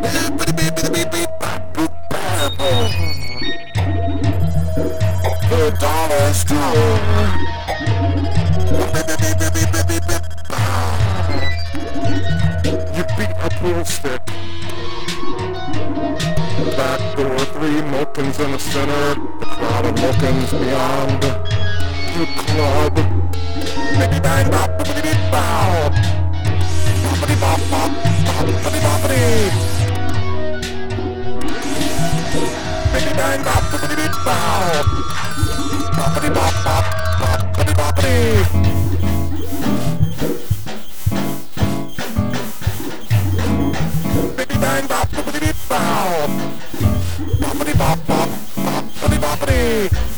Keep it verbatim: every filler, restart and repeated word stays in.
The dollar store. You beat a pool stick. Back door, three Milkins in the center. The crowd of Milkins beyond the club. Baby bang bop, boppity bow. Boppity bop bop, boppity boppity. Baby bang bop, boppity bow. Boppity bop bop, boppity boppity. Baby bang bop, boppity bow. Boppity bop bop, boppity boppity.